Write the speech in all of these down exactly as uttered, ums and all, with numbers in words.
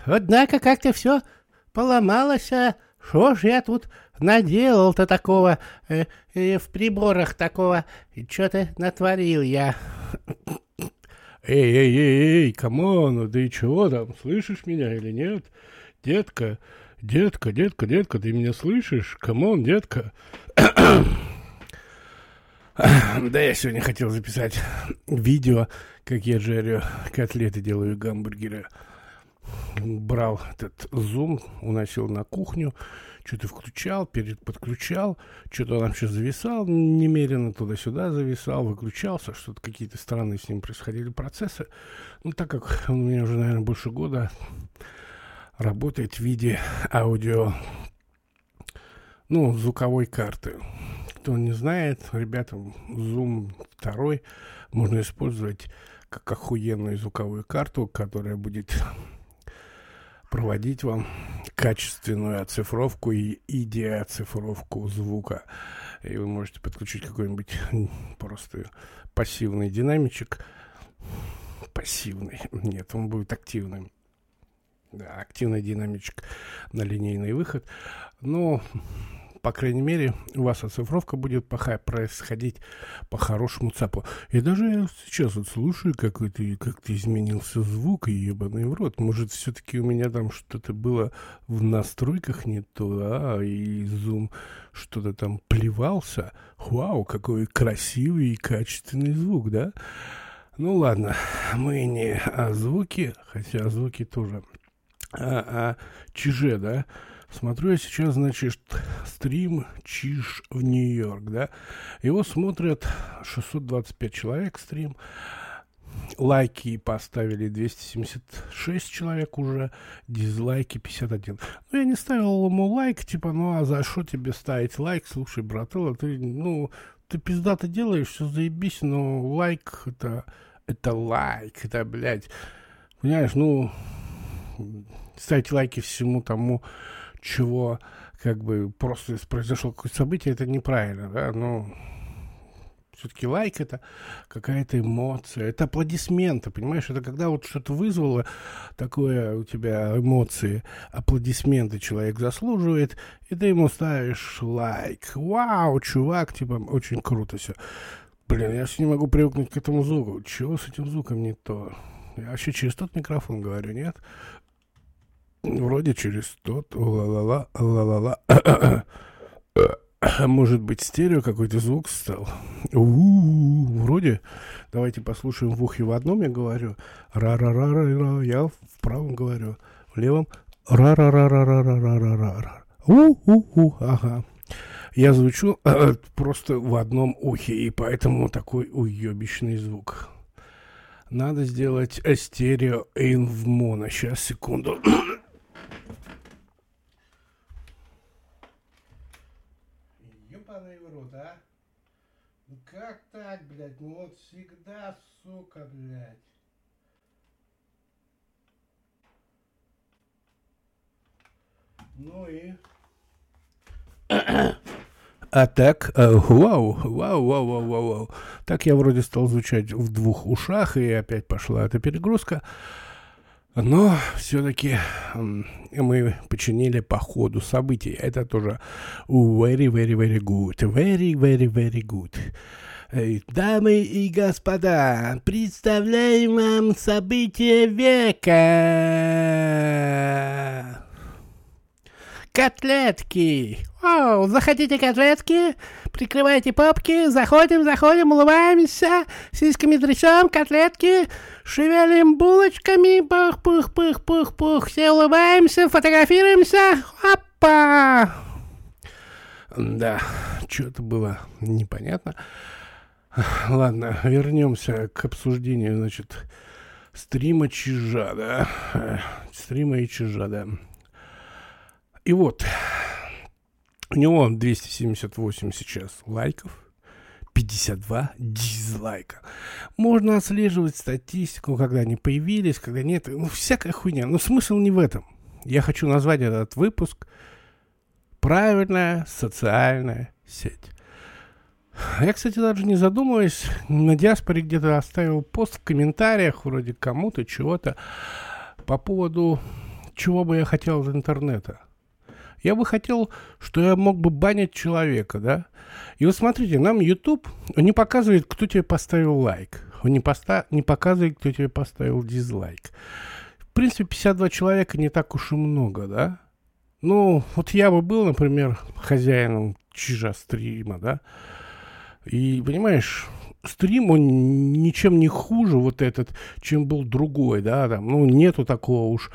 Однако как-то все поломалось, а что ж я тут наделал-то такого, э, э, в приборах такого, что-то натворил я. Эй, эй, эй, эй, камон, ты чего там, слышишь меня или нет? Детка, детка, детка, детка, ты меня слышишь? Камон, детка. Да, я сегодня хотел записать видео, как я жарю котлеты, делаю гамбургеры. Брал этот зум, уносил на кухню, что-то включал, перед подключал, что-то там сейчас зависал, немерено туда-сюда зависал, выключался, что-то какие-то странные с ним происходили процессы. Ну, так как он у меня уже, наверное, больше года работает в виде аудио, ну, звуковой карты. Кто не знает, ребята, Zoom два можно использовать как охуенную звуковую карту, которая будет проводить вам качественную оцифровку и идеоцифровку звука. И вы можете подключить какой-нибудь просто пассивный динамичек. Пассивный. Нет, он будет активным. Да, активный динамичек на линейный выход. Но, по крайней мере, у вас оцифровка будет происходить по хорошему ЦАПу. И даже я сейчас вот слушаю, как ты, как ты изменился звук, и ебаный в рот. Может, все-таки у меня там что-то было в настройках не то, а, и зум что-то там плевался. Вау, какой красивый и качественный звук, да? Ну ладно, мы не о звуке, хотя о звуке тоже, а о чиже, да? Смотрю я сейчас, значит, стрим Чиж в Нью-Йорк, да? Его смотрят шестьсот двадцать пять человек, стрим. Лайки поставили двести семьдесят шесть человек уже, дизлайки пятьдесят один. Ну, я не ставил ему лайк, типа, ну, а за что тебе ставить лайк? Слушай, брателло, ты, ну, ты пиздато делаешь, все заебись, но лайк, это, это лайк, это, блядь, понимаешь, ну, ставить лайки всему тому, чего, как бы, просто произошло какое-то событие, это неправильно, да, но все-таки лайк — это какая-то эмоция, это аплодисменты, понимаешь, это когда вот что-то вызвало такое у тебя эмоции, аплодисменты человек заслуживает, и ты ему ставишь лайк. Вау, чувак, типа, очень круто все. Блин, я все не могу привыкнуть к этому звуку. Чего с этим звуком не то? Я вообще через тот микрофон говорю, нет? Вроде через тот, ла-ла-ла, ла-ла-ла. Может быть, стерео какой-то звук стал? У-у-у, вроде. Давайте послушаем в ухе в одном я говорю. Ра-ра-ра-ра-ра. Я в правом говорю. В левом. Ра-ра-ра-ра-ра-ра-ра-ра. У-у-у, ага. Я звучу э, просто в одном ухе, и поэтому такой уебищный звук. Надо сделать стерео in в моно. Сейчас, секунду. Ебаный в рот, а? Ну как так, блядь? Ну вот всегда, сука, блядь. Ну и... А так, э, вау, вау, вау, вау, вау, вау. Так я вроде стал звучать в двух ушах, и опять пошла эта перегрузка. Но все-таки э, мы починили по ходу событий. Это тоже very, very, very good. Very, very, very good. Дамы и господа, представляем вам событие века. Котлетки. О, захотите котлетки? Прикрывайте попки. Заходим, заходим, улыбаемся. Сиськами трясем, котлетки. Шевелим булочками. Пух, пух, пух, пух, пух. Все улыбаемся, фотографируемся. Опа! Да, что-то было непонятно. Ладно, вернемся к обсуждению, значит, стрима Чижа, да? Стрима и Чижа, да. И вот, у него двести семьдесят восемь сейчас лайков, пятьдесят два дизлайка. Можно отслеживать статистику, когда они появились, когда нет. Ну, всякая хуйня. Но смысл не в этом. Я хочу назвать этот выпуск «Правильная социальная сеть». Я, кстати, даже не задумываясь, на диаспоре где-то оставил пост в комментариях, вроде кому-то, чего-то, по поводу чего бы я хотел от интернета? Я бы хотел, что я мог бы банить человека, да? И вот смотрите, нам YouTube, он не показывает, кто тебе поставил лайк. Он не, поста- не показывает, кто тебе поставил дизлайк. В принципе, пятьдесят два человека не так уж и много, да? Ну, вот я бы был, например, хозяином чижа стрима, да? И, понимаешь, стрим, он ничем не хуже вот этот, чем был другой, да, там, ну, нету такого уж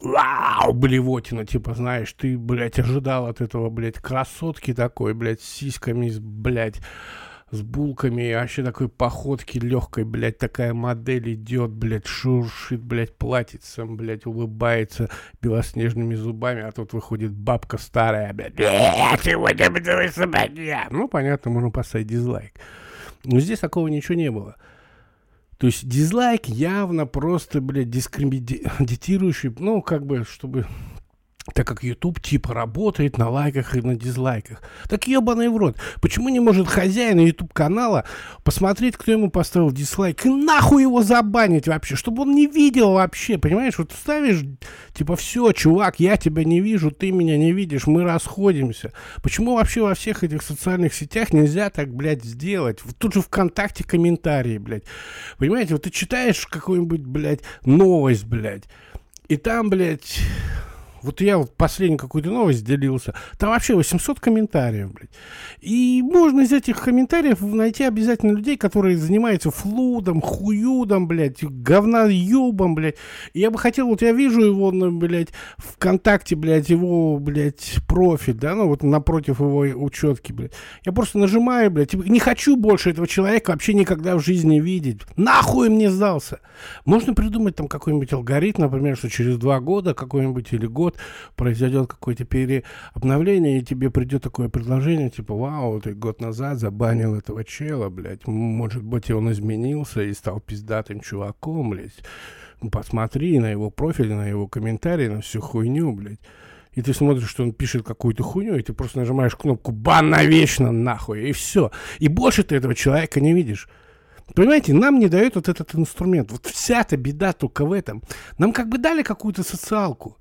вау, блевотина, типа, знаешь, ты, блядь, ожидал от этого, блядь, красотки такой, блядь, с сиськами, с, блядь, с булками, и вообще такой походки легкой, блядь, такая модель идет, блядь, шуршит, блядь, платьицем, блядь, улыбается белоснежными зубами, а тут выходит бабка старая, блядь, сегодня буду собака. Ну, понятно, можно поставить дизлайк. Но здесь такого ничего не было. То есть дизлайк явно просто, блядь, дискредитирующий, ну, как бы, чтобы... Так как YouTube типа работает на лайках и на дизлайках. Так ебаный в рот. Почему не может хозяин YouTube канала посмотреть, кто ему поставил дизлайк, и нахуй его забанить вообще, чтобы он не видел вообще, понимаешь? Вот ставишь, типа, все, чувак, я тебя не вижу, ты меня не видишь, мы расходимся. Почему вообще во всех этих социальных сетях нельзя так, блядь, сделать? Вот тут же ВКонтакте комментарии, блядь. Понимаете, вот ты читаешь какую-нибудь, блядь, новость, блядь, и там, блядь... Вот я вот последнюю какую-то новость делился. Там вообще восемьсот комментариев, блядь. И можно из этих комментариев найти обязательно людей, которые занимаются флудом, хуюдом, блядь, говноюбом, блядь. И я бы хотел, вот я вижу его, ну, блядь, ВКонтакте, блядь, его, блядь, профиль, да, ну вот напротив его учетки, блядь. Я просто нажимаю, блядь, типа, не хочу больше этого человека вообще никогда в жизни видеть. Нахуй мне сдался. Можно придумать там какой-нибудь алгоритм, например, что через два года какой-нибудь или год произойдет какое-то переобновление, и тебе придет такое предложение, типа, вау, ты год назад забанил этого чела, блядь, может быть, он изменился и стал пиздатым чуваком, блядь, посмотри на его профиль, на его комментарии, на всю хуйню, блядь. И ты смотришь, что он пишет какую-то хуйню, и ты просто нажимаешь кнопку «Бан навечно, нахуй», и все. И больше ты этого человека не видишь. Понимаете, нам не дают вот этот инструмент. Вот вся-то беда только в этом. Нам как бы дали какую-то социалку.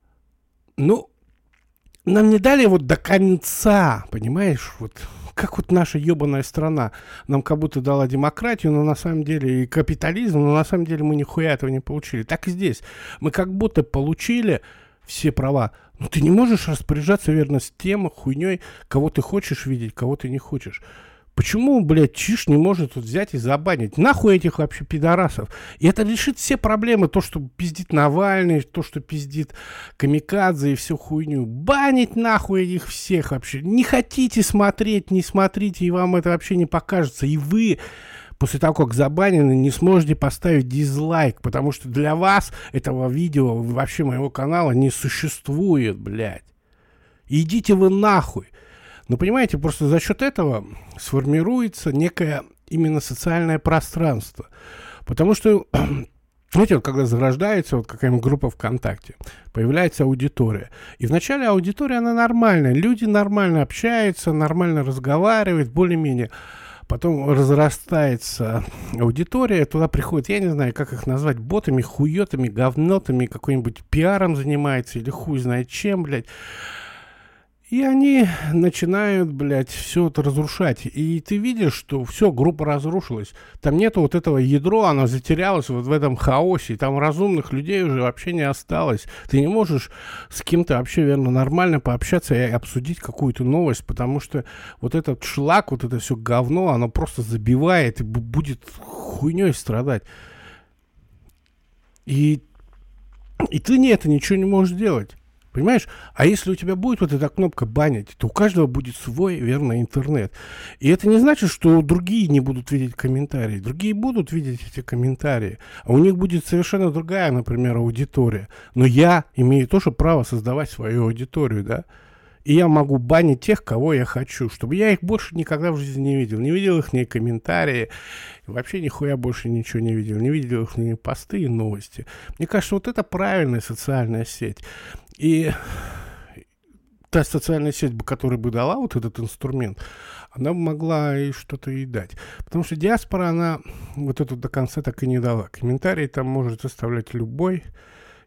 Ну, нам не дали вот до конца, понимаешь, вот как вот наша ебаная страна нам как будто дала демократию, но на самом деле и капитализм, но на самом деле мы нихуя этого не получили. Так и здесь. Мы как будто получили все права, но ты не можешь распоряжаться верно с тем хуйней, кого ты хочешь видеть, кого ты не хочешь. Почему, блядь, Чиж не может вот взять и забанить? Нахуй этих вообще пидорасов? И это решит все проблемы. То, что пиздит Навальный, то, что пиздит Камикадзе и всю хуйню. Банить нахуй их всех вообще. Не хотите смотреть, не смотрите, и вам это вообще не покажется. И вы, после того, как забанены, не сможете поставить дизлайк, потому что для вас этого видео, вообще моего канала, не существует, блядь. Идите вы нахуй. Но понимаете, просто за счет этого сформируется некое именно социальное пространство. Потому что, знаете, вот когда зарождается вот какая-нибудь группа ВКонтакте, появляется аудитория. И вначале аудитория, она нормальная. Люди нормально общаются, нормально разговаривают, более-менее. Потом разрастается аудитория, туда приходят, я не знаю, как их назвать, ботами, хуетами, говнотами, какой-нибудь пиаром занимается или хуй знает чем, блядь. И они начинают, блядь, все это разрушать. И ты видишь, что все, группа разрушилась. Там нету вот этого ядро, оно затерялось вот в этом хаосе. И там разумных людей уже вообще не осталось. Ты не можешь с кем-то вообще, верно, нормально пообщаться и обсудить какую-то новость, потому что вот этот шлак, вот это все говно, оно просто забивает и будет хуйней страдать. И, и ты не это ничего не можешь делать. Понимаешь? А если у тебя будет вот эта кнопка банить, то у каждого будет свой, верно, интернет. И это не значит, что другие не будут видеть комментарии. Другие будут видеть эти комментарии. А у них будет совершенно другая, например, аудитория. Но я имею тоже право создавать свою аудиторию, да? И я могу банить тех, кого я хочу, чтобы я их больше никогда в жизни не видел. Не видел их ни комментарии, вообще нихуя больше ничего не видел. Не видел их ни посты и новости. Мне кажется, вот это правильная социальная сеть. И та социальная сеть, которая бы дала вот этот инструмент, она бы могла и что-то и дать. Потому что диаспора, она вот это до конца так и не дала. Комментарии там может оставлять любой.